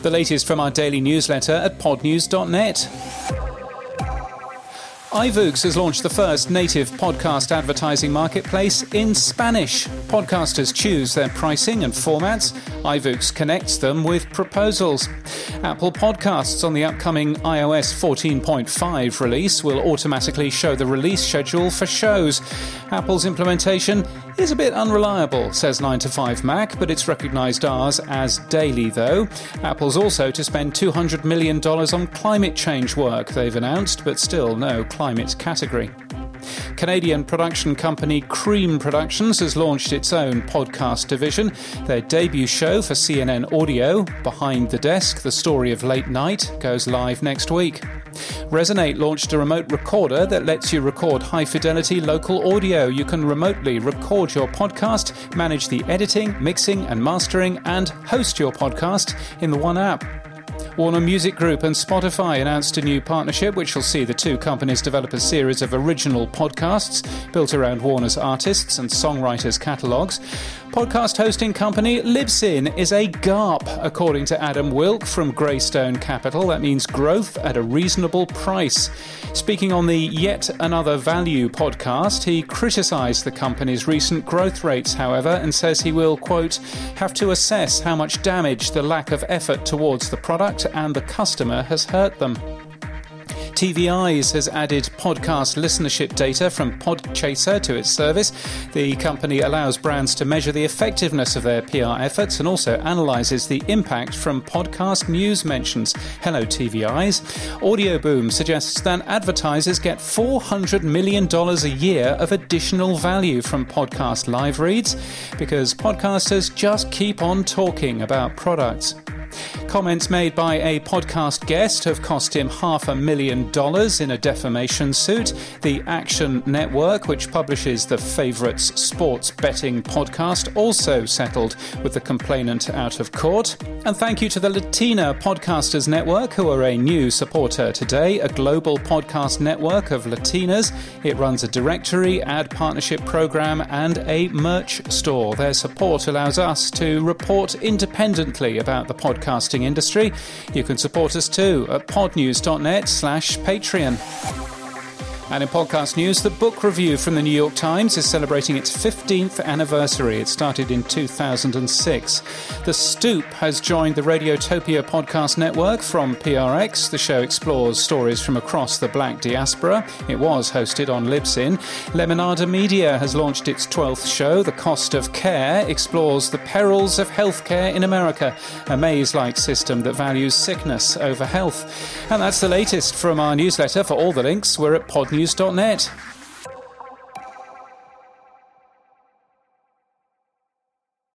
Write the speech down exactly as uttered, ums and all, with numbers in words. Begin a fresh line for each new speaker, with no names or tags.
The latest from our daily newsletter at podnews dot net. iVoox has launched the first native podcast advertising marketplace in Spanish. Podcasters choose their pricing and formats. iVoox connects them with proposals. Apple Podcasts on the upcoming i O S fourteen point five release will automatically show the release schedule for shows. Apple's implementation is a bit unreliable, says nine to five Mac, but it's recognised ours as daily, though. Apple's also to spend two hundred million dollars on climate change work, they've announced, but still no climate category. Canadian production company Cream Productions has launched its own podcast division. Their debut show for C N N Audio, Behind the Desk, The Story of Late Night, goes live next week. Resonate launched a remote recorder that lets you record high-fidelity local audio. You can remotely record your podcast, manage the editing, mixing and mastering, and host your podcast in the one app. Warner Music Group and Spotify announced a new partnership which will see the two companies develop a series of original podcasts built around Warner's artists and songwriters' catalogues. Podcast hosting company Libsyn is a GARP, according to Adam Wilk from Greystone Capital. That means growth at a reasonable price. Speaking on the Yet Another Value podcast, he criticised the company's recent growth rates, however, and says he will, quote, have to assess how much damage the lack of effort towards the product and the customer has hurt them. T V Eyes has added podcast listenership data from Podchaser to its service. The company allows brands to measure the effectiveness of their P R efforts and also analyses the impact from podcast news mentions. Hello, T V Eyes. Audioboom suggests that advertisers get four hundred million dollars a year of additional value from podcast live reads because podcasters just keep on talking about products. Comments made by a podcast guest have cost him half a million dollars in a defamation suit. The Action Network, which publishes the Favourites sports betting podcast, also settled with the complainant out of court. And thank you to the Latina Podcasters Network, who are a new supporter today, a global podcast network of Latinas. It runs a directory, ad partnership program, and a merch store. Their support allows us to report independently about the podcasting industry. You can support us too at podnews dot net slash Patreon. And in podcast news, the book review from the New York Times is celebrating its fifteenth anniversary. It started in two thousand six. The Stoop has joined the Radiotopia podcast network from P R X. The show explores stories from across the Black diaspora. It was hosted on Libsyn. Lemonada Media has launched its twelfth show. The Cost of Care explores the perils of healthcare in America, a maze-like system that values sickness over health. And that's the latest from our newsletter. For all the links, we're at podnews dot net.